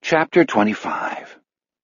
Chapter 25.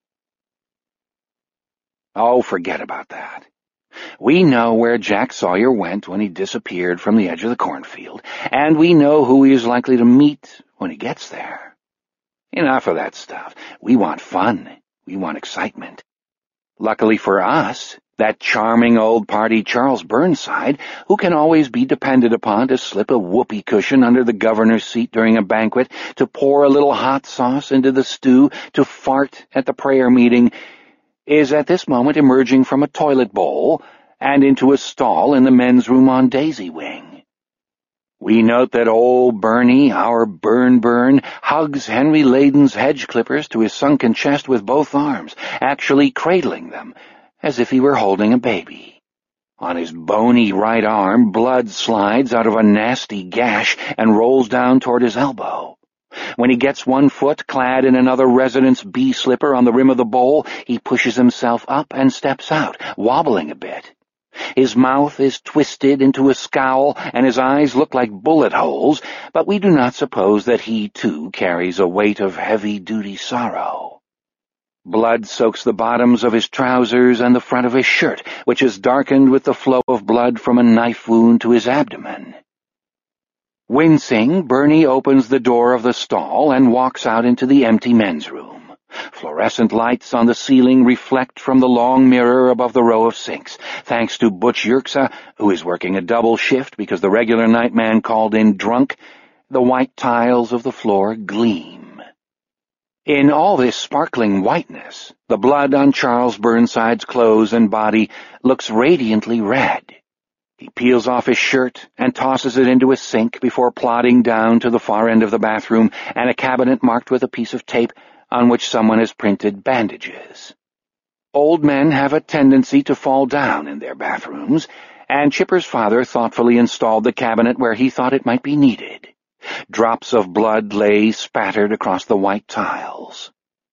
Oh, forget about that. We know where Jack Sawyer went when he disappeared from the edge of the cornfield, and we know who he is likely to meet when he gets there. Enough of that stuff. We want fun. We want excitement. Luckily for us, that charming old party Charles Burnside, who can always be depended upon to slip a whoopee cushion under the governor's seat during a banquet, to pour a little hot sauce into the stew, to fart at the prayer meeting, is at this moment emerging from a toilet bowl and into a stall in the men's room on Daisy Wing. We note that old Bernie, our Burn, hugs Henry Layden's hedge clippers to his sunken chest with both arms, actually cradling them, as if he were holding a baby. On his bony right arm, blood slides out of a nasty gash and rolls down toward his elbow. When he gets one foot clad in another resident's bee slipper on the rim of the bowl, he pushes himself up and steps out, wobbling a bit. His mouth is twisted into a scowl, and his eyes look like bullet holes, but we do not suppose that he, too, carries a weight of heavy-duty sorrow. Blood soaks the bottoms of his trousers and the front of his shirt, which is darkened with the flow of blood from a knife wound to his abdomen. Wincing, Bernie opens the door of the stall and walks out into the empty men's room. Fluorescent lights on the ceiling reflect from the long mirror above the row of sinks. Thanks to Butch Yerxa, who is working a double shift because the regular nightman called in drunk, the white tiles of the floor gleam. In all this sparkling whiteness, the blood on Charles Burnside's clothes and body looks radiantly red. He peels off his shirt and tosses it into a sink before plodding down to the far end of the bathroom and a cabinet marked with a piece of tape on which someone has printed bandages. Old men have a tendency to fall down in their bathrooms, and Chipper's father thoughtfully installed the cabinet where he thought it might be needed. Drops of blood lay spattered across the white tiles.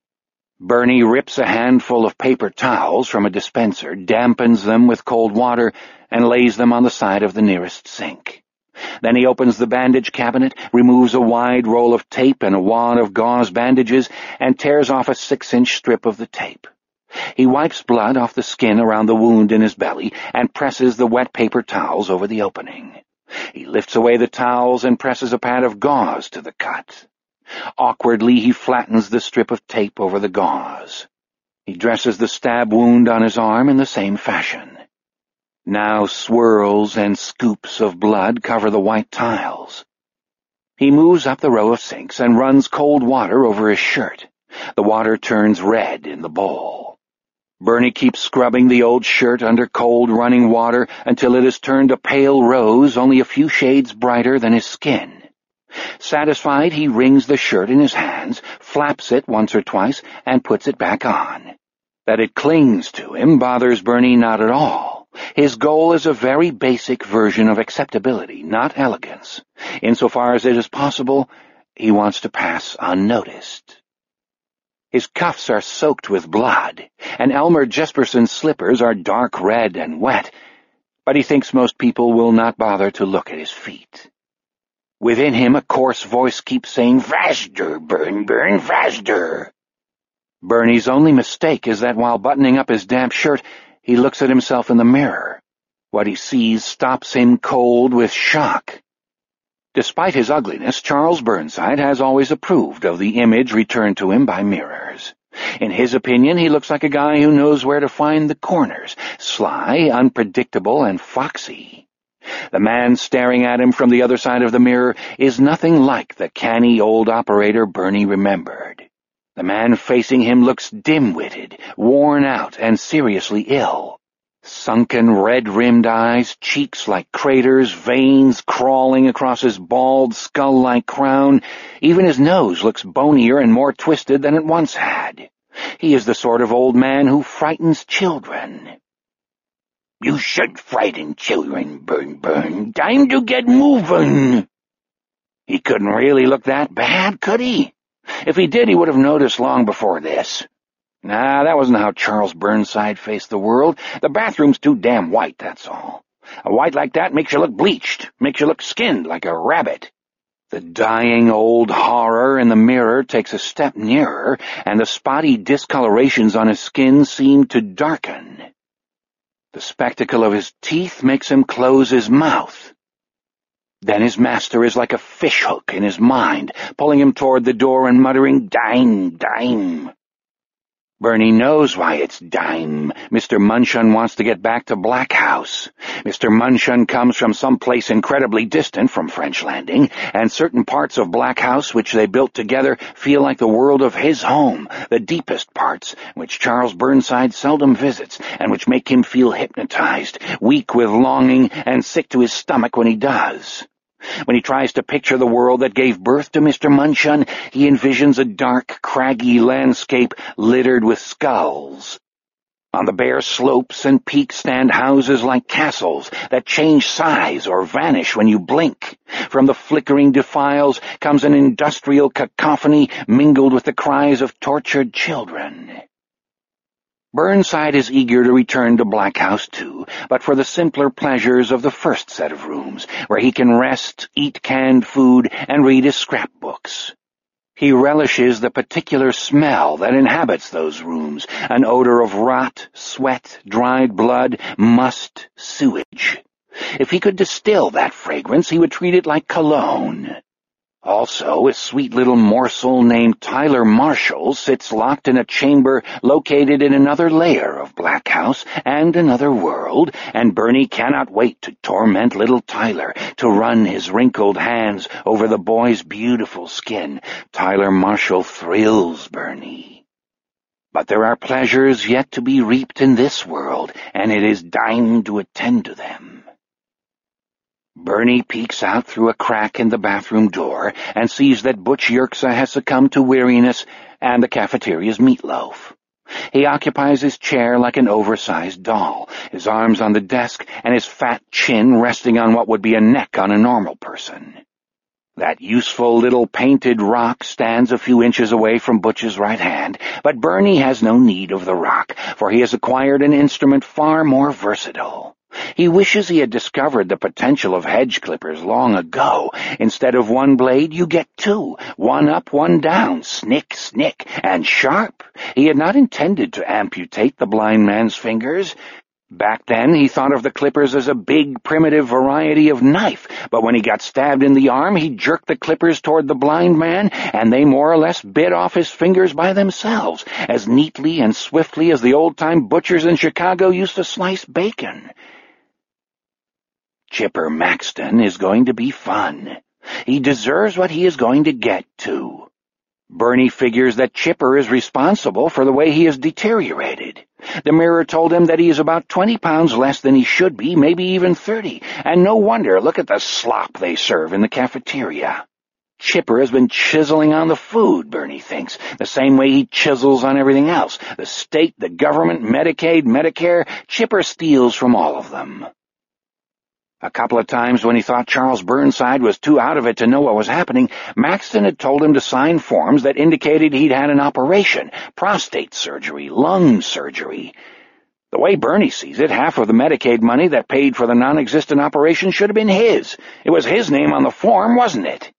Bernie rips a handful of paper towels from a dispenser, dampens them with cold water, and lays them on the side of the nearest sink. Then he opens the bandage cabinet, removes a wide roll of tape and a wad of gauze bandages, and tears off a 6-inch strip of the tape. He wipes blood off the skin around the wound in his belly and presses the wet paper towels over the opening. He lifts away the towels and presses a pad of gauze to the cut. Awkwardly, he flattens the strip of tape over the gauze. He dresses the stab wound on his arm in the same fashion. Now swirls and scoops of blood cover the white tiles. He moves up the row of sinks and runs cold water over his shirt. The water turns red in the bowl. Bernie keeps scrubbing the old shirt under cold running water until it has turned a pale rose only a few shades brighter than his skin. Satisfied, he wrings the shirt in his hands, flaps it once or twice, and puts it back on. That it clings to him bothers Bernie not at all. His goal is a very basic version of acceptability, not elegance. Insofar as it is possible, he wants to pass unnoticed. His cuffs are soaked with blood, and Elmer Jesperson's slippers are dark red and wet, but he thinks most people will not bother to look at his feet. Within him a coarse voice keeps saying, "Faster, Burn, faster!" Bernie's only mistake is that while buttoning up his damp shirt, he looks at himself in the mirror. What he sees stops him cold with shock. Despite his ugliness, Charles Burnside has always approved of the image returned to him by mirrors. In his opinion, he looks like a guy who knows where to find the corners, sly, unpredictable, and foxy. The man staring at him from the other side of the mirror is nothing like the canny old operator Bernie remembered. The man facing him looks dim-witted, worn out, and seriously ill. Sunken, red-rimmed eyes, cheeks like craters, veins crawling across his bald, skull-like crown. Even his nose looks bonier and more twisted than it once had. He is the sort of old man who frightens children. "You should frighten children, Burn. Time to get moving." He couldn't really look that bad, could he? If he did, he would have noticed long before this. Nah, that wasn't how Charles Burnside faced the world. The bathroom's too damn white, that's all. A white like that makes you look bleached, makes you look skinned like a rabbit. The dying old horror in the mirror takes a step nearer, and the spotty discolorations on his skin seem to darken. The spectacle of his teeth makes him close his mouth. Then his master is like a fishhook in his mind, pulling him toward the door and muttering, "Dime, dime." Bernie knows why it's dime. Mr. Munchausen wants to get back to Black House. Mr. Munchausen comes from some place incredibly distant from French Landing, and certain parts of Black House which they built together feel like the world of his home, the deepest parts, which Charles Burnside seldom visits, and which make him feel hypnotized, weak with longing, and sick to his stomach when he does. When he tries to picture the world that gave birth to Mr. Munchausen, he envisions a dark, craggy landscape littered with skulls. On the bare slopes and peaks stand houses like castles that change size or vanish when you blink. From the flickering defiles comes an industrial cacophony mingled with the cries of tortured children. Burnside is eager to return to Black House too, but for the simpler pleasures of the first set of rooms, where he can rest, eat canned food, and read his scrapbooks. He relishes the particular smell that inhabits those rooms, an odor of rot, sweat, dried blood, must, sewage. If he could distill that fragrance, he would treat it like cologne. Also, a sweet little morsel named Tyler Marshall sits locked in a chamber located in another layer of Black House and another world, and Bernie cannot wait to torment little Tyler, to run his wrinkled hands over the boy's beautiful skin. Tyler Marshall thrills Bernie. But there are pleasures yet to be reaped in this world, and it is dime to attend to them. Bernie peeks out through a crack in the bathroom door and sees that Butch Yerxa has succumbed to weariness and the cafeteria's meatloaf. He occupies his chair like an oversized doll, his arms on the desk and his fat chin resting on what would be a neck on a normal person. That useful little painted rock stands a few inches away from Butch's right hand, but Bernie has no need of the rock, for he has acquired an instrument far more versatile. He wishes he had discovered the potential of hedge clippers long ago. Instead of one blade, you get two, one up, one down, snick, snick, and sharp. He had not intended to amputate the blind man's fingers. Back then, he thought of the clippers as a big, primitive variety of knife, but when he got stabbed in the arm, he jerked the clippers toward the blind man, and they more or less bit off his fingers by themselves, as neatly and swiftly as the old-time butchers in Chicago used to slice bacon. Chipper Maxton is going to be fun. He deserves what he is going to get, too. Bernie figures that Chipper is responsible for the way he has deteriorated. The mirror told him that he is about 20 pounds less than he should be, maybe even 30, and no wonder, look at the slop they serve in the cafeteria. Chipper has been chiseling on the food, Bernie thinks, the same way he chisels on everything else. The state, the government, Medicaid, Medicare, Chipper steals from all of them. A couple of times when he thought Charles Burnside was too out of it to know what was happening, Maxton had told him to sign forms that indicated he'd had an operation, prostate surgery, lung surgery. The way Bernie sees it, half of the Medicaid money that paid for the non-existent operation should have been his. It was his name on the form, wasn't it?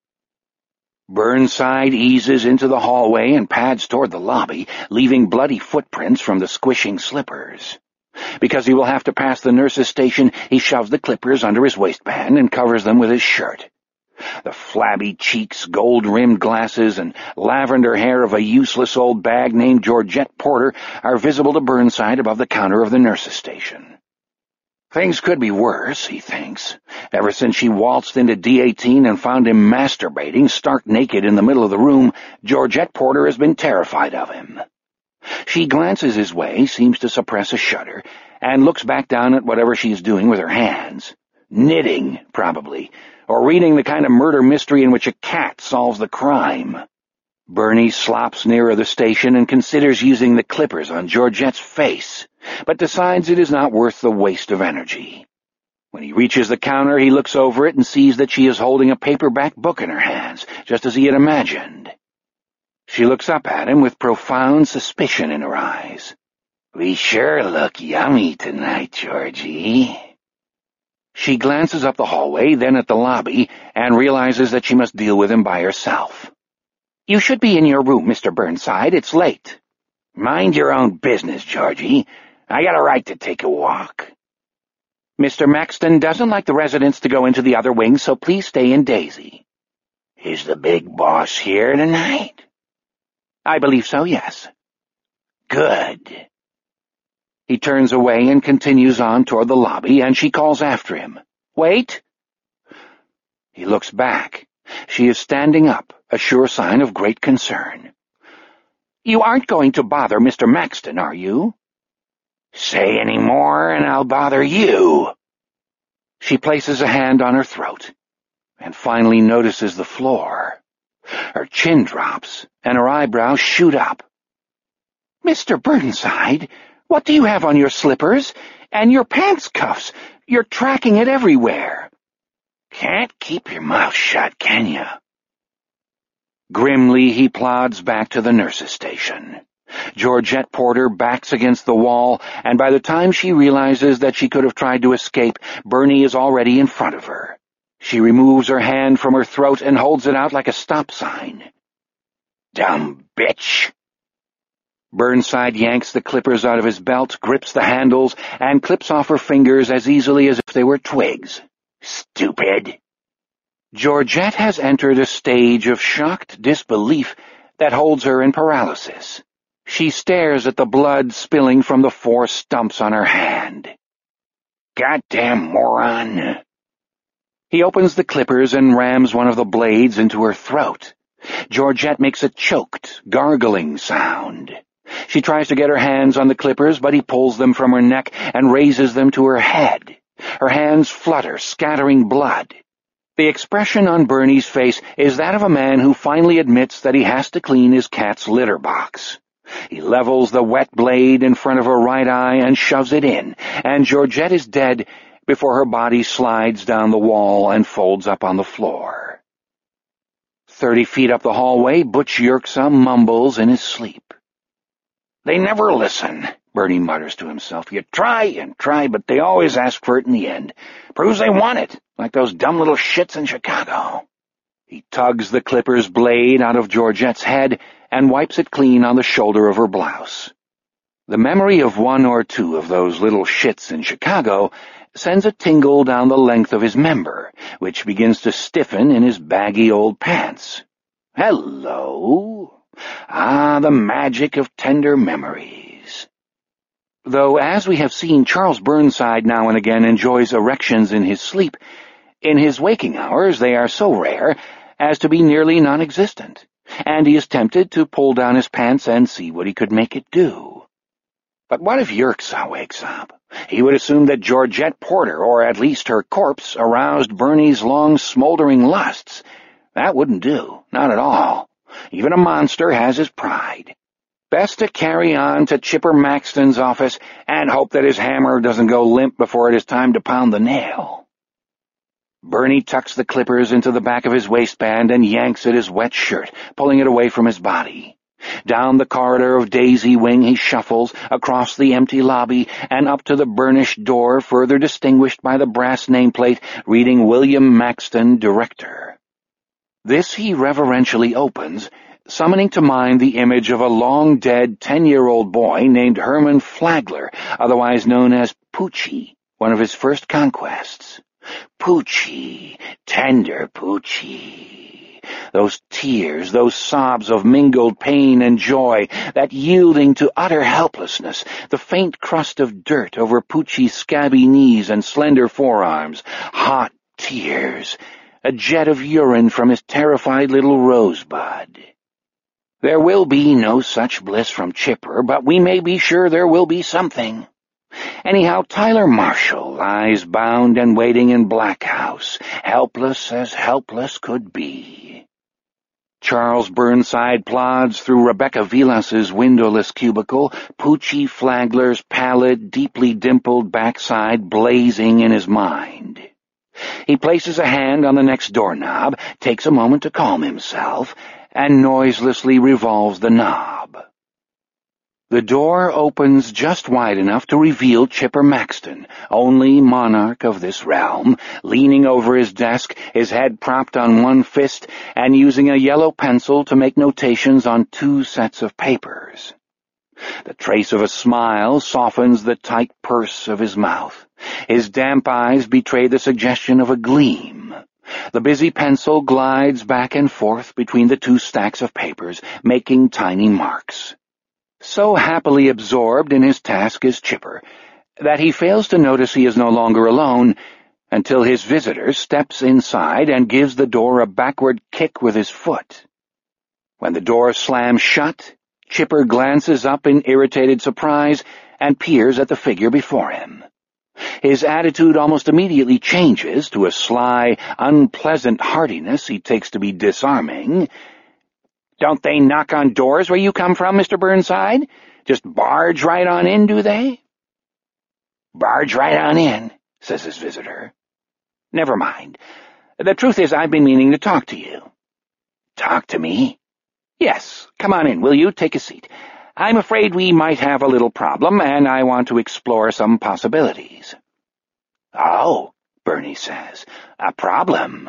Burnside eases into the hallway and pads toward the lobby, leaving bloody footprints from the squishing slippers. Because he will have to pass the nurse's station, he shoves the clippers under his waistband and covers them with his shirt. The flabby cheeks, gold-rimmed glasses, and lavender hair of a useless old bag named Georgette Porter are visible to Burnside above the counter of the nurse's station. Things could be worse, he thinks. Ever since she waltzed into D18 and found him masturbating, stark naked in the middle of the room, Georgette Porter has been terrified of him. She glances his way, seems to suppress a shudder, and looks back down at whatever she is doing with her hands. Knitting, probably, or reading the kind of murder mystery in which a cat solves the crime. Bernie slops nearer the station and considers using the clippers on Georgette's face, but decides it is not worth the waste of energy. When he reaches the counter, he looks over it and sees that she is holding a paperback book in her hands, just as he had imagined. She looks up at him with profound suspicion in her eyes. "We sure look yummy tonight, Georgie." She glances up the hallway, then at the lobby, and realizes that she must deal with him by herself. "You should be in your room, Mr. Burnside. It's late." "Mind your own business, Georgie. I got a right to take a walk." "Mr. Maxton doesn't like the residents to go into the other wing, so please stay in Daisy." "Is the big boss here tonight?" "I believe so, yes." "Good." He turns away and continues on toward the lobby, and she calls after him. "Wait." He looks back. She is standing up, a sure sign of great concern. "You aren't going to bother Mr. Maxton, are you?" "Say any more, and I'll bother you." She places a hand on her throat, and finally notices the floor. Her chin drops, and her eyebrows shoot up. "Mr. Burnside, what do you have on your slippers? And your pants cuffs? You're tracking it everywhere." "Can't keep your mouth shut, can you?" Grimly, he plods back to the nurse's station. Georgette Porter backs against the wall, and by the time she realizes that she could have tried to escape, Bernie is already in front of her. She removes her hand from her throat and holds it out like a stop sign. "Dumb bitch." Burnside yanks the clippers out of his belt, grips the handles, and clips off her fingers as easily as if they were twigs. "Stupid." Georgette has entered a stage of shocked disbelief that holds her in paralysis. She stares at the blood spilling from the 4 stumps on her hand. "Goddamn moron." He opens the clippers and rams one of the blades into her throat. Georgette makes a choked, gargling sound. She tries to get her hands on the clippers, but he pulls them from her neck and raises them to her head. Her hands flutter, scattering blood. The expression on Bernie's face is that of a man who finally admits that he has to clean his cat's litter box. He levels the wet blade in front of her right eye and shoves it in, and Georgette is dead before her body slides down the wall and folds up on the floor. 30 feet up the hallway, Butch Yerxa mumbles in his sleep. "They never listen," Bernie mutters to himself. "You try and try, but they always ask for it in the end. Proves they want it, like those dumb little shits in Chicago." He tugs the clipper's blade out of Georgette's head and wipes it clean on the shoulder of her blouse. The memory of 1 or 2 of those little shits in Chicago sends a tingle down the length of his member, which begins to stiffen in his baggy old pants. Hello. Ah, the magic of tender memories. Though, as we have seen, Charles Burnside now and again enjoys erections in his sleep, in his waking hours they are so rare as to be nearly non-existent, and he is tempted to pull down his pants and see what he could make it do. But what if Yerxa wakes up? He would assume that Georgette Porter, or at least her corpse, aroused Bernie's long smoldering lusts. That wouldn't do, not at all. Even a monster has his pride. Best to carry on to Chipper Maxton's office and hope that his hammer doesn't go limp before it is time to pound the nail. Bernie tucks the clippers into the back of his waistband and yanks at his wet shirt, pulling it away from his body. Down the corridor of Daisy Wing he shuffles, across the empty lobby, and up to the burnished door further distinguished by the brass nameplate reading William Maxton, Director. This he reverentially opens, summoning to mind the image of a long-dead 10-year-old boy named Herman Flagler, otherwise known as Poochie, one of his first conquests. Poochie, tender Poochie. Those tears, those sobs of mingled pain and joy, that yielding to utter helplessness, the faint crust of dirt over Poochie's scabby knees and slender forearms, hot tears, a jet of urine from his terrified little rosebud. There will be no such bliss from Chipper, but we may be sure there will be something. Anyhow, Tyler Marshall lies bound and waiting in Black House, helpless as helpless could be. Charles Burnside plods through Rebecca Vilas's windowless cubicle, Poochie Flagler's pallid, deeply dimpled backside blazing in his mind. He places a hand on the next doorknob, takes a moment to calm himself, and noiselessly revolves the knob. The door opens just wide enough to reveal Chipper Maxton, only monarch of this realm, leaning over his desk, his head propped on one fist, and using a yellow pencil to make notations on 2 sets of papers. The trace of a smile softens the tight purse of his mouth. His damp eyes betray the suggestion of a gleam. The busy pencil glides back and forth between the 2 stacks of papers, making tiny marks. So happily absorbed in his task is Chipper that he fails to notice he is no longer alone until his visitor steps inside and gives the door a backward kick with his foot. When the door slams shut, Chipper glances up in irritated surprise and peers at the figure before him. His attitude almost immediately changes to a sly, unpleasant heartiness he takes to be disarming. "Don't they knock on doors where you come from, Mr. Burnside? Just barge right on in, do they?" "Barge right on in," says his visitor. "Never mind. The truth is I've been meaning to talk to you." "Talk to me?" "Yes. Come on in, will you? Take a seat. I'm afraid we might have a little problem, and I want to explore some possibilities." "Oh," Bernie says, "a problem."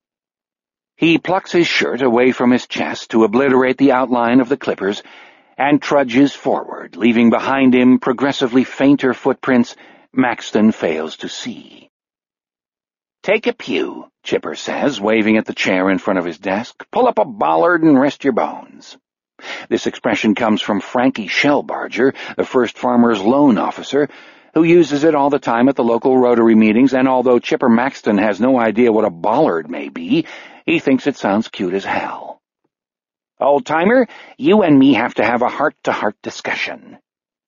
He plucks his shirt away from his chest to obliterate the outline of the clippers and trudges forward, leaving behind him progressively fainter footprints Maxton fails to see. "Take a pew," Chipper says, waving at the chair in front of his desk. "Pull up a bollard and rest your bones." This expression comes from Frankie Shellbarger, the First Farmers Loan Officer, who uses it all the time at the local Rotary meetings, and although Chipper Maxton has no idea what a bollard may be, he thinks it sounds cute as hell. "Old-timer, you and me have to have a heart-to-heart discussion."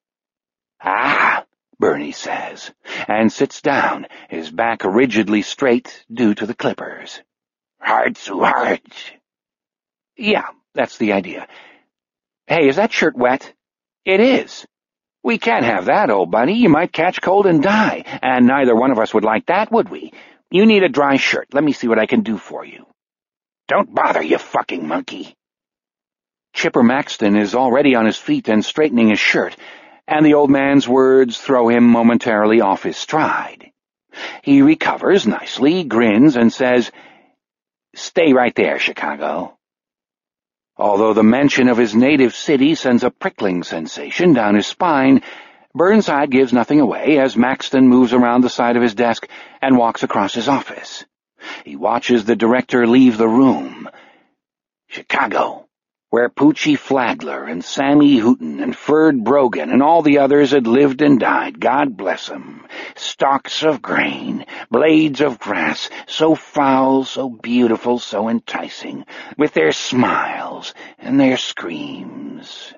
"Ah," Bernie says, and sits down, his back rigidly straight due to the clippers. "Heart to heart." "Yeah, that's the idea. Hey, is that shirt wet?" "It is." "We can't have that, old buddy. You might catch cold and die, and neither one of us would like that, would we? You need a dry shirt. Let me see what I can do for you." "Don't bother, you fucking monkey." Chipper Maxton is already on his feet and straightening his shirt, and the old man's words throw him momentarily off his stride. He recovers nicely, grins, and says, "Stay right there, Chicago." Although the mention of his native city sends a prickling sensation down his spine, Burnside gives nothing away as Maxton moves around the side of his desk and walks across his office. He watches the director leave the room. Chicago, where Poochie Flagler and Sammy Hooten and Ferd Brogan and all the others had lived and died, God bless 'em. Stalks of grain, blades of grass, so foul, so beautiful, so enticing, with their smiles and their screams.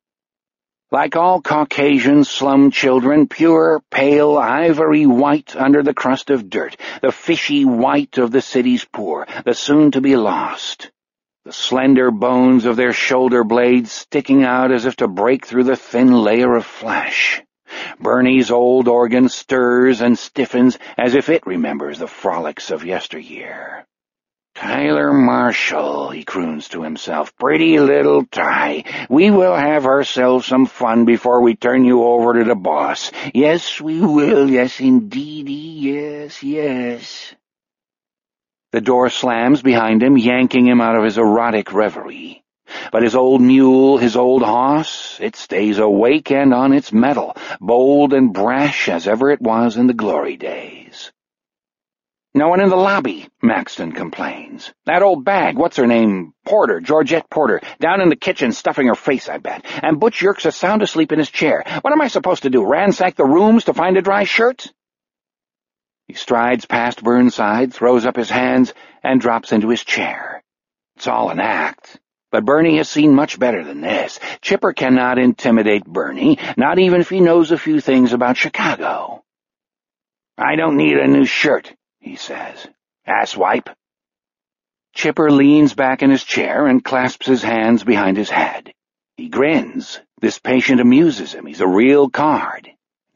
Like all Caucasian slum children, pure, pale, ivory white under the crust of dirt, the fishy white of the city's poor, the soon-to-be lost. The slender bones of their shoulder blades sticking out as if to break through the thin layer of flesh. Bernie's old organ stirs and stiffens as if it remembers the frolics of yesteryear. "Tyler Marshall," he croons to himself, "pretty little Ty. We will have ourselves some fun before we turn you over to the boss. Yes, we will. Yes, indeedy. Yes, yes." The door slams behind him, yanking him out of his erotic reverie. But his old mule, his old hoss, it stays awake and on its mettle, bold and brash as ever it was in the glory days. "No one in the lobby," Maxton complains. "That old bag, what's her name? Porter, Georgette Porter, down in the kitchen stuffing her face, I bet. And Butch Yerkes is sound asleep in his chair. What am I supposed to do, ransack the rooms to find a dry shirt?" He strides past Burnside, throws up his hands, and drops into his chair. It's all an act. But Bernie has seen much better than this. Chipper cannot intimidate Bernie, not even if he knows a few things about Chicago. "I don't need a new shirt," he says. "Asswipe." Chipper leans back in his chair and clasps his hands behind his head. He grins. This patient amuses him. He's a real card.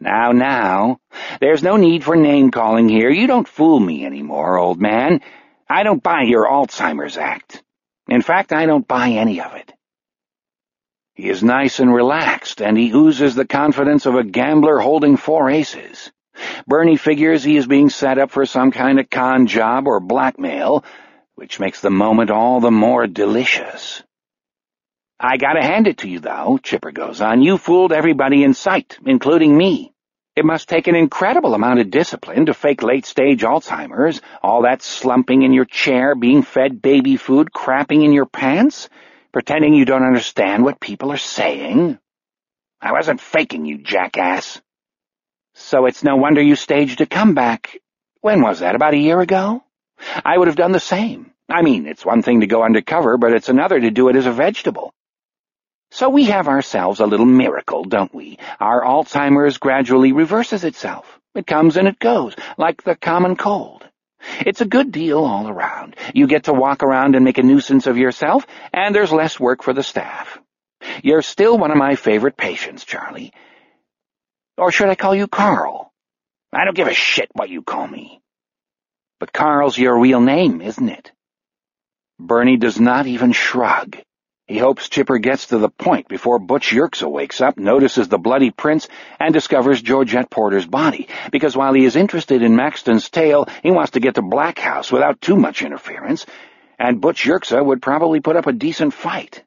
Now, there's no need for name-calling here. You don't fool me anymore, old man. I don't buy your Alzheimer's act. In fact, I don't buy any of it. He is nice and relaxed, and he oozes the confidence of a gambler holding 4 aces. Bernie figures he is being set up for some kind of con job or blackmail, which makes the moment all the more delicious. "I gotta hand it to you, though," Chipper goes on. "You fooled everybody in sight, including me. It must take an incredible amount of discipline to fake late-stage Alzheimer's, all that slumping in your chair, being fed baby food, crapping in your pants, pretending you don't understand what people are saying." "I wasn't faking, you jackass." "So it's no wonder you staged a comeback. When was that, about a year ago? I would have done the same. I mean, it's one thing to go undercover, but it's another to do it as a vegetable. So we have ourselves a little miracle, don't we? Our Alzheimer's gradually reverses itself. It comes and it goes, like the common cold. It's a good deal all around. You get to walk around and make a nuisance of yourself, and there's less work for the staff. You're still one of my favorite patients, Charlie. Or should I call you Carl? I don't give a shit what you call me. But Carl's your real name, isn't it?" Bernie does not even shrug. He hopes Chipper gets to the point before Butch Yerxa wakes up, notices the bloody prints, and discovers Georgette Porter's body, because while he is interested in Maxton's tale, he wants to get to Black House without too much interference, and Butch Yerxa would probably put up a decent fight.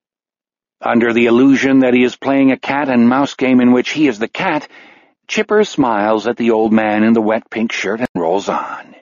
Under the illusion that he is playing a cat-and-mouse game in which he is the cat, Chipper smiles at the old man in the wet pink shirt and rolls on.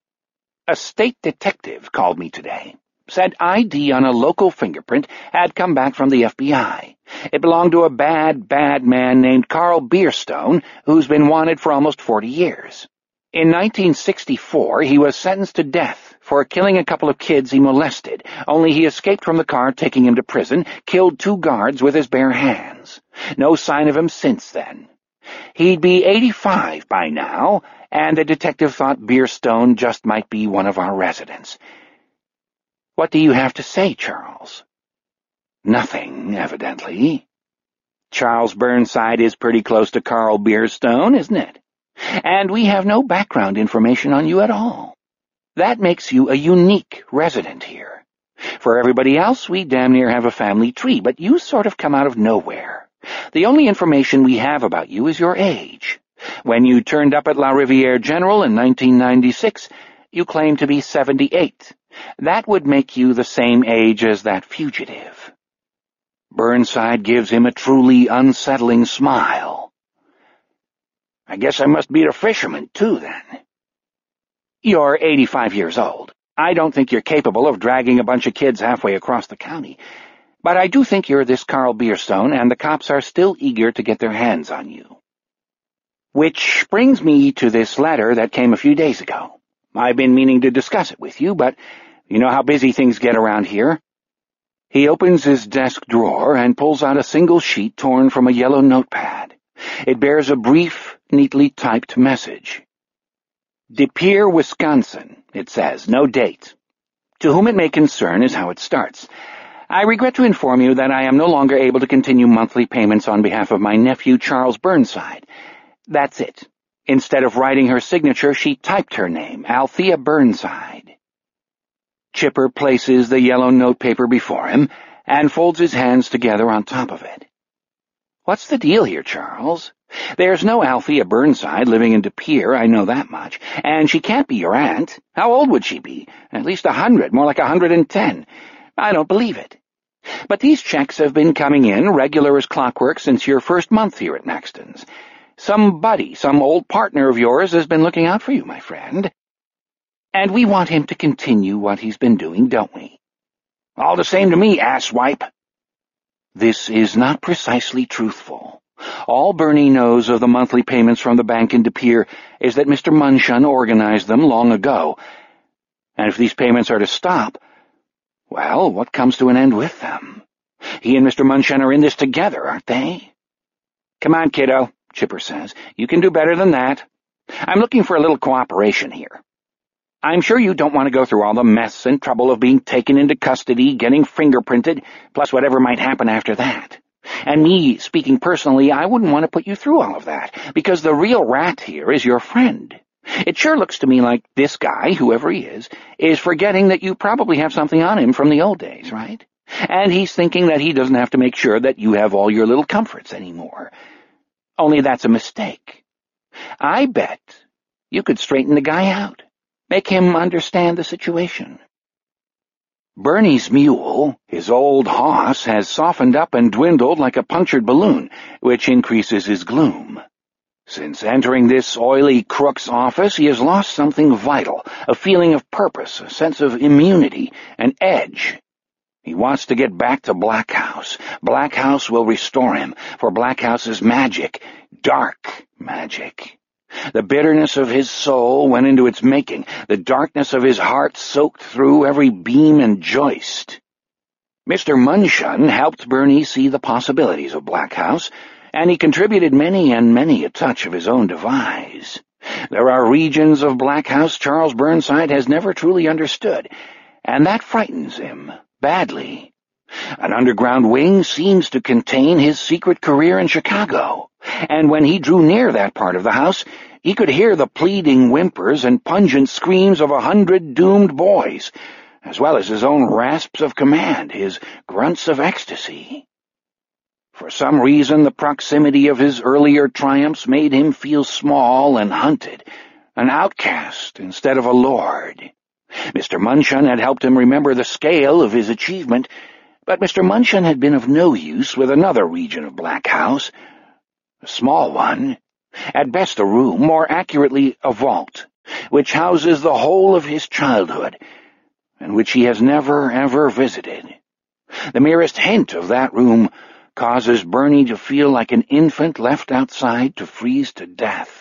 "A state detective called me today. Said ID on a local fingerprint had come back from the FBI. It belonged to a bad man named Carl Bierstone, who's been wanted for almost 40 years. In 1964, he was sentenced to death for killing a couple of kids he molested, only he escaped from the car taking him to prison, killed 2 guards with his bare hands. No sign of him since then. He'd be 85 by now, and the detective thought Bierstone just might be one of our residents. What do you have to say, Charles?" "Nothing, evidently. Charles Burnside is pretty close to Carl Bierstone, isn't it? And we have no background information on you at all. That makes you a unique resident here. For everybody else, we damn near have a family tree, but you sort of come out of nowhere. The only information we have about you is your age. When you turned up at La Riviere General in 1996, you claimed to be 78. That would make you the same age as that fugitive." Burnside gives him a truly unsettling smile. "I guess I must be a fisherman, too, then." "You're 85 years old. I don't think you're capable of dragging a bunch of kids halfway across the county. But I do think you're this Carl Bierstone, and the cops are still eager to get their hands on you. Which brings me to this letter that came a few days ago. I've been meaning to discuss it with you, but you know how busy things get around here." He opens his desk drawer and pulls out a single sheet torn from a yellow notepad. It bears a brief, neatly typed message. "De Pere, Wisconsin," it says, no date. "To whom it may concern" is how it starts. "I regret to inform you that I am no longer able to continue monthly payments on behalf of my nephew Charles Burnside." That's it. Instead of writing her signature, she typed her name, Althea Burnside. Chipper places the yellow notepaper before him and folds his hands together on top of it. "What's the deal here, Charles? There's no Althea Burnside living in De Pere, I know that much, and she can't be your aunt. How old would she be? At least 100, more like 110. I don't believe it. But these checks have been coming in regular as clockwork since your first month here at Maxton's. Somebody, some old partner of yours, has been looking out for you, my friend. And we want him to continue what he's been doing, don't we?" "All the same to me, asswipe." This is not precisely truthful. All Bernie knows of the monthly payments from the bank in De Pere is that Mr. Munshun organized them long ago. And if these payments are to stop, well, what comes to an end with them? He and Mr. Munshun are in this together, aren't they? "Come on, kiddo," Chipper says. "You can do better than that. I'm looking for a little cooperation here. I'm sure you don't want to go through all the mess and trouble of being taken into custody, getting fingerprinted, plus whatever might happen after that. And me, speaking personally, I wouldn't want to put you through all of that, because the real rat here is your friend. It sure looks to me like this guy, whoever he is forgetting that you probably have something on him from the old days, right? And he's thinking that he doesn't have to make sure that you have all your little comforts anymore. Only that's a mistake. I bet you could straighten the guy out, make him understand the situation. Bernie's mule, his old hoss, has softened up and dwindled like a punctured balloon, which increases his gloom. Since entering this oily crook's office, he has lost something vital, a feeling of purpose, a sense of immunity, an edge. He wants to get back to Black House. Black House will restore him, for Black House is magic, dark magic. The bitterness of his soul went into its making, the darkness of his heart soaked through every beam and joist. Mr. Munchausen helped Bernie see the possibilities of Black House, and he contributed many and many a touch of his own devise. There are regions of Black House Charles Burnside has never truly understood, and that frightens him badly. An underground wing seems to contain his secret career in Chicago, and when he drew near that part of the house, he could hear the pleading whimpers and pungent screams of 100 doomed boys, as well as his own rasps of command, his grunts of ecstasy. For some reason, the proximity of his earlier triumphs made him feel small and hunted, an outcast instead of a lord. Mr. Munchausen had helped him remember the scale of his achievement, but Mr. Munchausen had been of no use with another region of Black House, a small one, at best a room, more accurately a vault, which houses the whole of his childhood, and which he has never, ever visited. The merest hint of that room causes Bernie to feel like an infant left outside to freeze to death.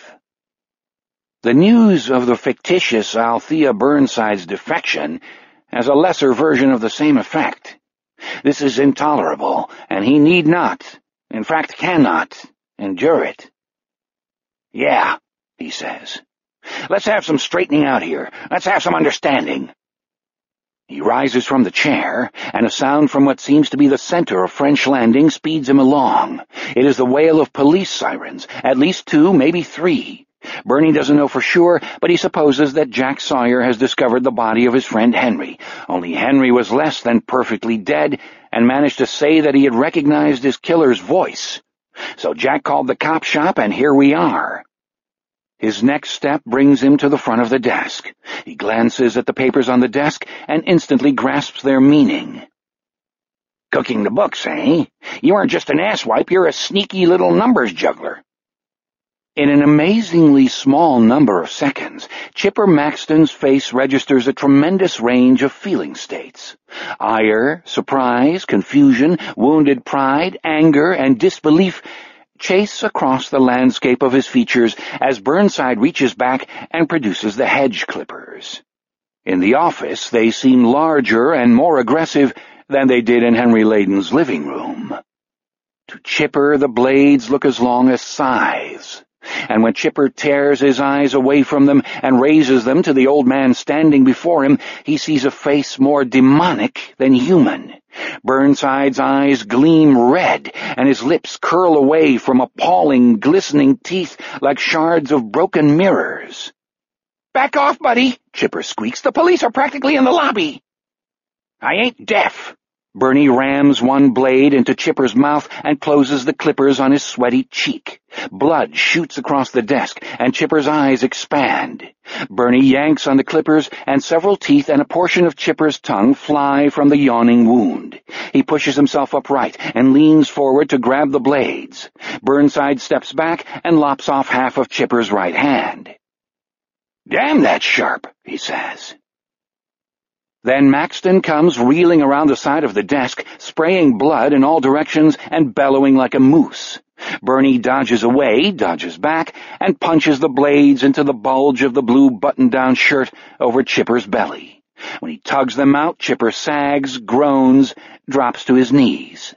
The news of the fictitious Althea Burnside's defection has a lesser version of the same effect. This is intolerable, and he need not, in fact cannot, endure it. "Yeah," he says. "Let's have some straightening out here. Let's have some understanding." He rises from the chair, and a sound from what seems to be the center of French Landing speeds him along. It is the wail of police sirens, at least 2, maybe 3. Bernie doesn't know for sure, but he supposes that Jack Sawyer has discovered the body of his friend Henry. Only Henry was less than perfectly dead and managed to say that he had recognized his killer's voice. So Jack called the cop shop, and here we are. His next step brings him to the front of the desk. He glances at the papers on the desk and instantly grasps their meaning. "Cooking the books, eh? You aren't just an asswipe, you're a sneaky little numbers juggler." In an amazingly small number of seconds, Chipper Maxton's face registers a tremendous range of feeling states. Ire, surprise, confusion, wounded pride, anger, and disbelief chase across the landscape of his features as Burnside reaches back and produces the hedge clippers. In the office, they seem larger and more aggressive than they did in Henry Layden's living room. To Chipper, the blades look as long as scythes, and when Chipper tears his eyes away from them and raises them to the old man standing before him, he sees a face more demonic than human. Burnside's eyes gleam red, and his lips curl away from appalling, glistening teeth like shards of broken mirrors. "Back off, buddy," Chipper squeaks. "The police are practically in the lobby." "I ain't deaf." Bernie rams one blade into Chipper's mouth and closes the clippers on his sweaty cheek. Blood shoots across the desk, and Chipper's eyes expand. Bernie yanks on the clippers, and several teeth and a portion of Chipper's tongue fly from the yawning wound. He pushes himself upright and leans forward to grab the blades. Burnside steps back and lops off half of Chipper's right hand. "Damn, that's sharp," he says. Then Maxton comes reeling around the side of the desk, spraying blood in all directions and bellowing like a moose. Bernie dodges away, dodges back, and punches the blades into the bulge of the blue button-down shirt over Chipper's belly. When he tugs them out, Chipper sags, groans, drops to his knees.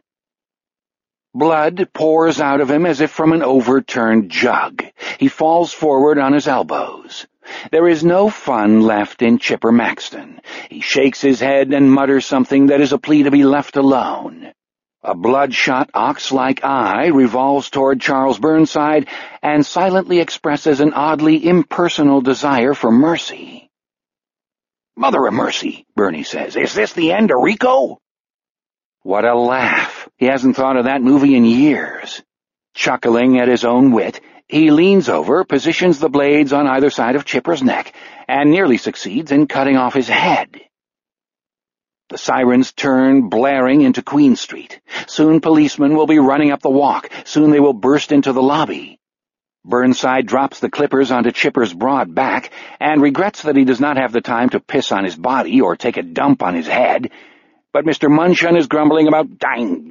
Blood pours out of him as if from an overturned jug. He falls forward on his elbows. There is no fun left in Chipper Maxton. He shakes his head and mutters something that is a plea to be left alone. A bloodshot ox-like eye revolves toward Charles Burnside and silently expresses an oddly impersonal desire for mercy. "Mother of mercy," Bernie says. "Is this the end of Rico?" What a laugh. He hasn't thought of that movie in years. Chuckling at his own wit, he leans over, positions the blades on either side of Chipper's neck, and nearly succeeds in cutting off his head. The sirens turn, blaring, into Queen Street. Soon policemen will be running up the walk. Soon they will burst into the lobby. Burnside drops the clippers onto Chipper's broad back and regrets that he does not have the time to piss on his body or take a dump on his head. But Mr. Munchausen is grumbling about dime.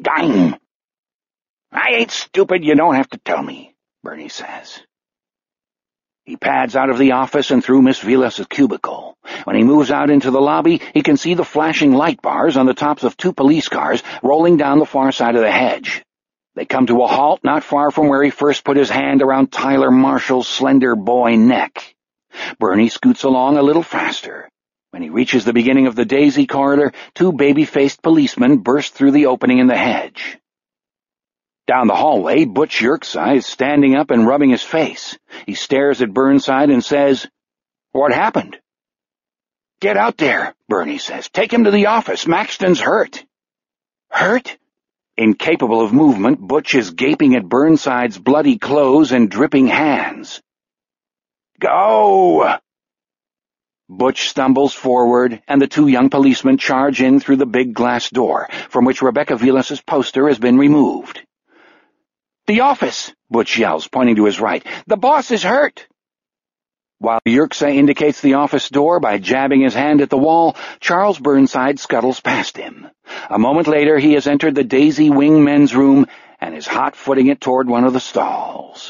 I ain't stupid, you don't have to tell me, Bernie says. He pads out of the office and through Miss Vilas's cubicle. When he moves out into the lobby, he can see the flashing light bars on the tops of 2 police cars rolling down the far side of the hedge. They come to a halt not far from where he first put his hand around Tyler Marshall's slender boy neck. Bernie scoots along a little faster. When he reaches the beginning of the Daisy corridor, 2 baby-faced policemen burst through the opening in the hedge. Down the hallway, Butch Yerxa is standing up and rubbing his face. He stares at Burnside and says, "What happened?" "Get out there," Bernie says. "Take him to the office. Maxton's hurt." "Hurt?" Incapable of movement, Butch is gaping at Burnside's bloody clothes and dripping hands. "Go!" Butch stumbles forward, and the 2 young policemen charge in through the big glass door, from which Rebecca Vilas's poster has been removed. "The office!" Butch yells, pointing to his right. "The boss is hurt!" While Yerxa indicates the office door by jabbing his hand at the wall, Charles Burnside scuttles past him. A moment later, he has entered the Daisy Wing men's room and is hot-footing it toward one of the stalls.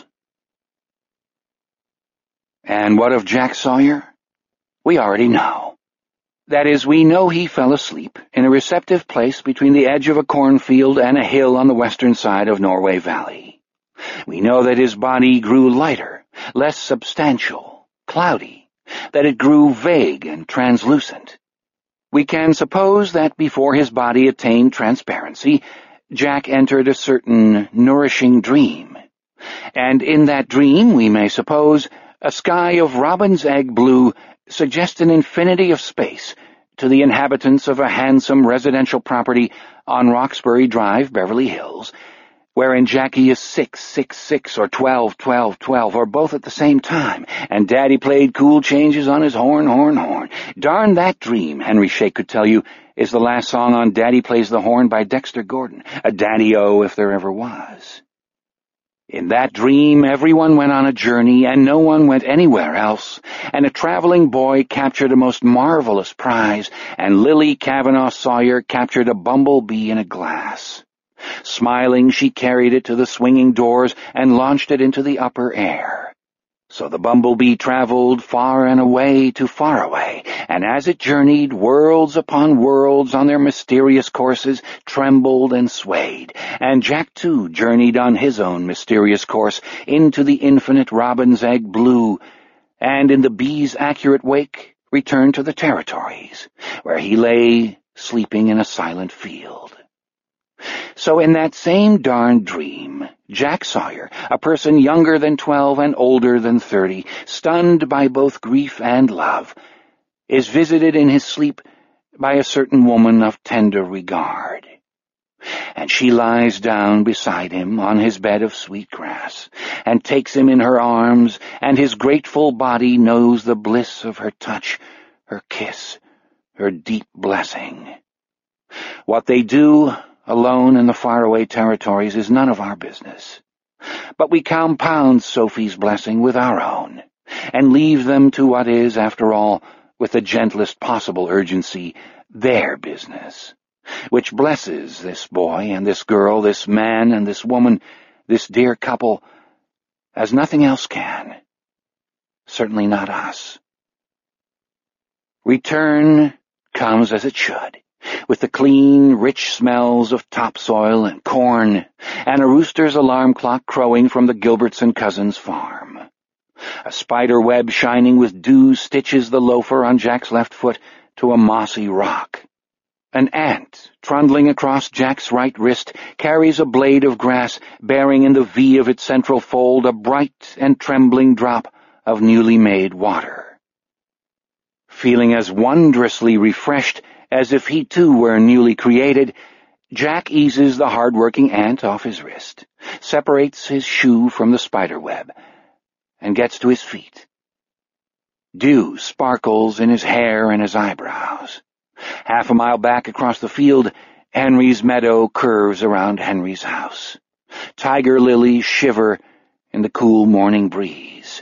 And what of Jack Sawyer? We already know. That is, we know he fell asleep in a receptive place between the edge of a cornfield and a hill on the western side of Norway Valley. We know that his body grew lighter, less substantial, cloudy, that it grew vague and translucent. We can suppose that before his body attained transparency, Jack entered a certain nourishing dream. And in that dream, we may suppose, a sky of robin's egg blue suggests an infinity of space to the inhabitants of a handsome residential property on Roxbury Drive, Beverly Hills, wherein Jackie is 666 or 12, or both at the same time, and Daddy played cool changes on his horn. Darn that dream, Henry Shake could tell you, is the last song on Daddy Plays the Horn by Dexter Gordon, a daddy-o if there ever was. In that dream, everyone went on a journey, and no one went anywhere else, and a traveling boy captured a most marvelous prize, and Lily Kavanaugh Sawyer captured a bumblebee in a glass. Smiling, she carried it to the swinging doors and launched it into the upper air. So the bumblebee traveled far and away to far away, and as it journeyed, worlds upon worlds on their mysterious courses trembled and swayed, and Jack too journeyed on his own mysterious course into the infinite robin's egg blue, and in the bee's accurate wake returned to the territories, where he lay sleeping in a silent field. So in that same darn dream, Jack Sawyer, a person younger than 12 and older than 30, stunned by both grief and love, is visited in his sleep by a certain woman of tender regard. And she lies down beside him on his bed of sweet grass, and takes him in her arms, and his grateful body knows the bliss of her touch, her kiss, her deep blessing. What they do alone in the faraway territories is none of our business. But we compound Sophie's blessing with our own, and leave them to what is, after all, with the gentlest possible urgency, their business, which blesses this boy and this girl, this man and this woman, this dear couple, as nothing else can. Certainly not us. Return comes as it should, with the clean, rich smells of topsoil and corn, and a rooster's alarm clock crowing from the Gilbertson cousins' farm. A spider web shining with dew stitches the loafer on Jack's left foot to a mossy rock. An ant, trundling across Jack's right wrist, carries a blade of grass bearing in the V of its central fold a bright and trembling drop of newly made water. Feeling as wondrously refreshed as if he too were newly created, Jack eases the hard-working ant off his wrist, separates his shoe from the spider web, and gets to his feet. Dew sparkles in his hair and his eyebrows. Half a mile back across the field, Henry's meadow curves around Henry's house. Tiger lilies shiver in the cool morning breeze.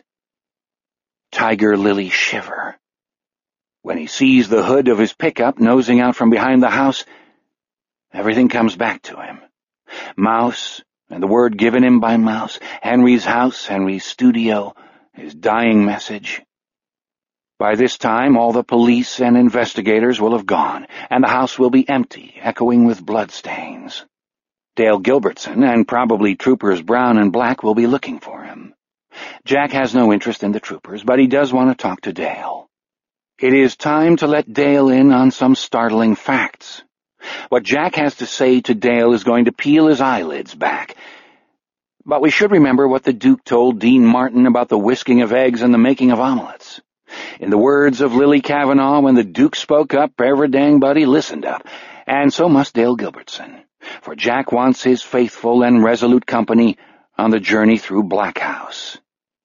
Tiger lilies shiver. When he sees the hood of his pickup nosing out from behind the house, everything comes back to him. Mouse, and the word given him by Mouse, Henry's house, Henry's studio, his dying message. By this time, all the police and investigators will have gone, and the house will be empty, echoing with bloodstains. Dale Gilbertson, and probably Troopers Brown and Black, will be looking for him. Jack has no interest in the troopers, but he does want to talk to Dale. It is time to let Dale in on some startling facts. What Jack has to say to Dale is going to peel his eyelids back. But we should remember what the Duke told Dean Martin about the whisking of eggs and the making of omelets. In the words of Lily Kavanaugh, when the Duke spoke up, every dang buddy listened up, and so must Dale Gilbertson, for Jack wants his faithful and resolute company on the journey through Black House.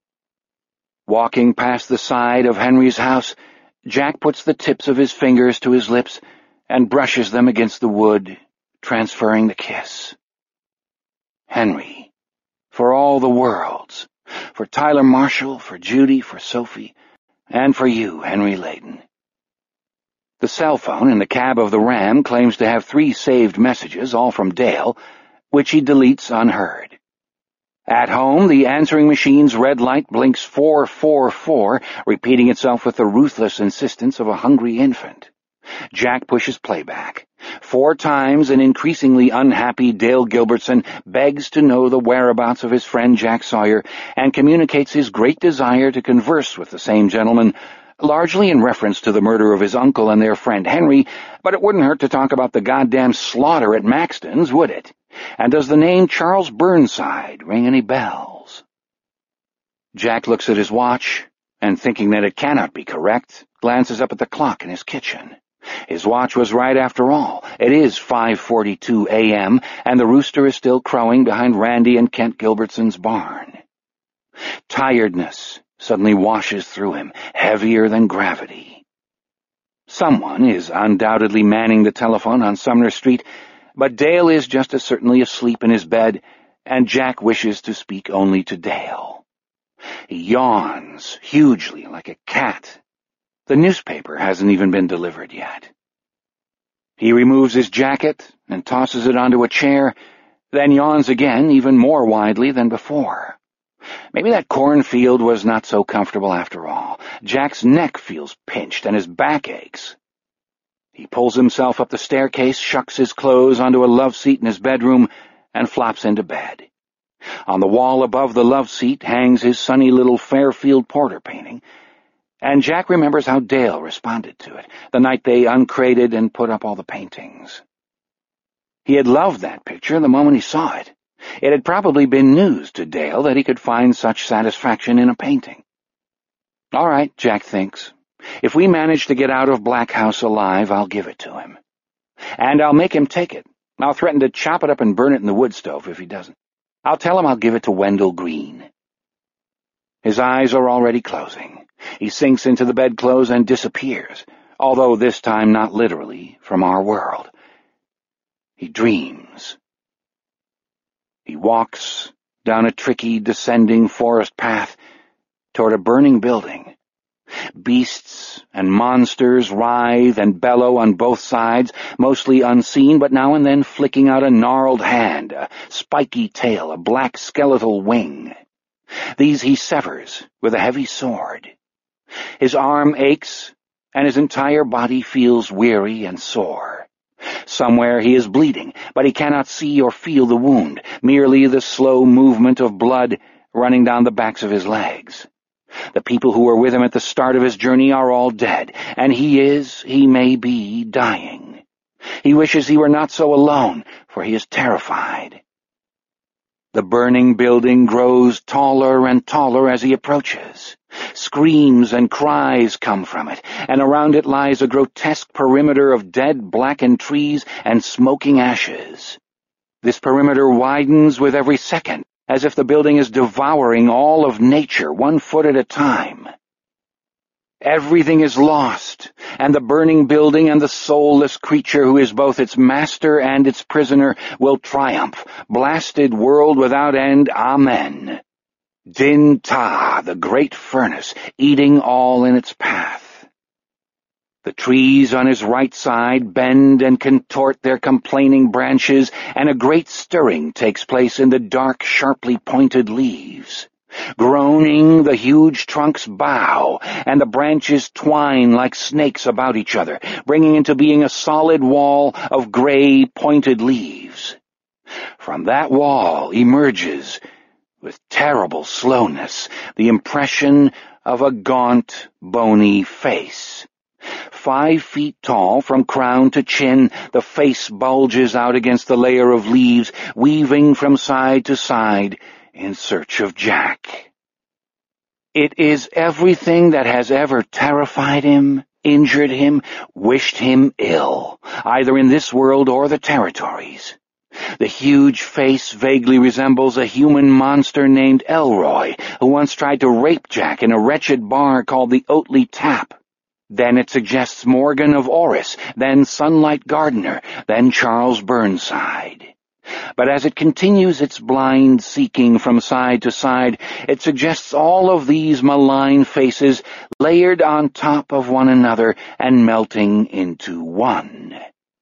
Walking past the side of Henry's house, Jack puts the tips of his fingers to his lips and brushes them against the wood, transferring the kiss. Henry, for all the worlds, for Tyler Marshall, for Judy, for Sophie, and for you, Henry Layden. The cell phone in the cab of the Ram claims to have 3 saved messages, all from Dale, which he deletes unheard. At home, the answering machine's red light blinks 444, repeating itself with the ruthless insistence of a hungry infant. Jack pushes playback. 4 times an increasingly unhappy Dale Gilbertson begs to know the whereabouts of his friend Jack Sawyer and communicates his great desire to converse with the same gentleman, largely in reference to the murder of his uncle and their friend Henry, but it wouldn't hurt to talk about the goddamn slaughter at Maxton's, would it? And does the name Charles Burnside ring any bells? Jack looks at his watch, and thinking that it cannot be correct, glances up at the clock in his kitchen. His watch was right after all. It is 5:42 a.m., and the rooster is still crowing behind Randy and Kent Gilbertson's barn. Tiredness suddenly washes through him, heavier than gravity. Someone is undoubtedly manning the telephone on Sumner Street, but Dale is just as certainly asleep in his bed, and Jack wishes to speak only to Dale. He yawns hugely like a cat. The newspaper hasn't even been delivered yet. He removes his jacket and tosses it onto a chair, then yawns again, even more widely than before. Maybe that cornfield was not so comfortable after all. Jack's neck feels pinched and his back aches. He pulls himself up the staircase, shucks his clothes onto a love seat in his bedroom, and flops into bed. On the wall above the love seat hangs his sunny little Fairfield Porter painting, and Jack remembers how Dale responded to it, the night they uncrated and put up all the paintings. He had loved that picture the moment he saw it. It had probably been news to Dale that he could find such satisfaction in a painting. All right, Jack thinks. If we manage to get out of Black House alive, I'll give it to him. And I'll make him take it. I'll threaten to chop it up and burn it in the wood stove if he doesn't. I'll tell him I'll give it to Wendell Green. His eyes are already closing. He sinks into the bedclothes and disappears, although this time not literally, from our world. He dreams. He walks down a tricky, descending forest path toward a burning building. Beasts and monsters writhe and bellow on both sides, mostly unseen, but now and then flicking out a gnarled hand, a spiky tail, a black skeletal wing. These he severs with a heavy sword. His arm aches, and his entire body feels weary and sore. Somewhere he is bleeding, but he cannot see or feel the wound, merely the slow movement of blood running down the backs of his legs. The people who were with him at the start of his journey are all dead, and he may be, dying. He wishes he were not so alone, for he is terrified. The burning building grows taller and taller as he approaches. Screams and cries come from it, and around it lies a grotesque perimeter of dead, blackened trees and smoking ashes. This perimeter widens with every second, as if the building is devouring all of nature, 1 foot at a time. Everything is lost, and the burning building and the soulless creature who is both its master and its prisoner will triumph, blasted world without end, amen. Din Ta, the great furnace, eating all in its path. The trees on his right side bend and contort their complaining branches, and a great stirring takes place in the dark, sharply pointed leaves. Groaning, the huge trunks bow, and the branches twine like snakes about each other, bringing into being a solid wall of gray, pointed leaves. From that wall emerges, with terrible slowness, the impression of a gaunt, bony face. 5 feet tall from crown to chin, the face bulges out against the layer of leaves, weaving from side to side in search of Jack. It is everything that has ever terrified him, injured him, wished him ill, either in this world or the territories. The huge face vaguely resembles a human monster named Elroy, who once tried to rape Jack in a wretched bar called the Oatley Tap. Then it suggests Morgan of Orris, then Sunlight Gardner, then Charles Burnside. But as it continues its blind seeking from side to side, it suggests all of these malign faces layered on top of one another and melting into one.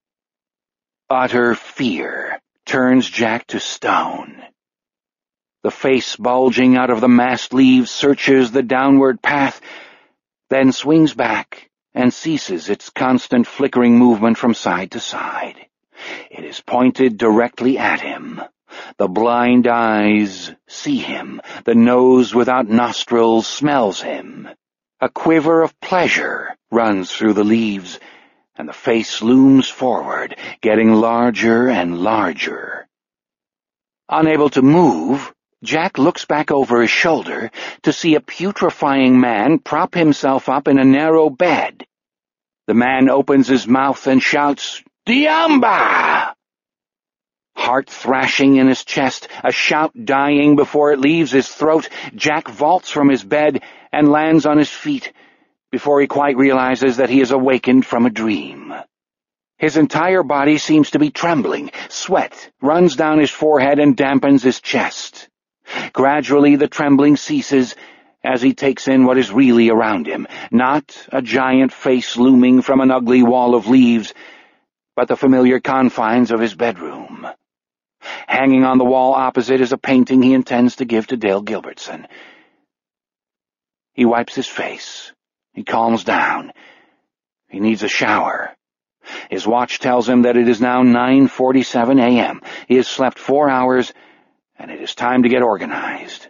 Utter fear turns Jack to stone. The face bulging out of the massed leaves searches the downward path, then swings back and ceases its constant flickering movement from side to side. It is pointed directly at him. The blind eyes see him. The nose without nostrils smells him. A quiver of pleasure runs through the leaves, and the face looms forward, getting larger and larger. Unable to move, Jack looks back over his shoulder to see a putrefying man prop himself up in a narrow bed. The man opens his mouth and shouts, "Diamba!" Heart thrashing in his chest, a shout dying before it leaves his throat, Jack vaults from his bed and lands on his feet before he quite realizes that he is awakened from a dream. His entire body seems to be trembling. Sweat runs down his forehead and dampens his chest. Gradually the trembling ceases as he takes in what is really around him, not a giant face looming from an ugly wall of leaves, but the familiar confines of his bedroom. Hanging on the wall opposite is a painting he intends to give to Dale Gilbertson. He wipes his face. He calms down. He needs a shower. His watch tells him that it is now 9:47 a.m. He has slept 4 hours, and it is time to get organized.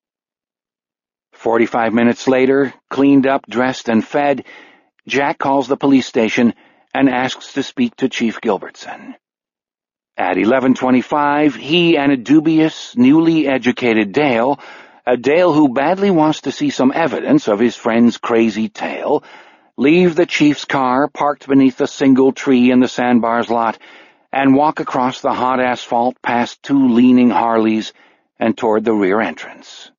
45 minutes later, cleaned up, dressed, and fed, Jack calls the police station and asks to speak to Chief Gilbertson. At 11:25, he and a dubious, newly educated Dale, a Dale who badly wants to see some evidence of his friend's crazy tale, leave the chief's car parked beneath a single tree in the Sandbars lot and walk across the hot asphalt past 2 leaning Harleys and toward the rear entrance.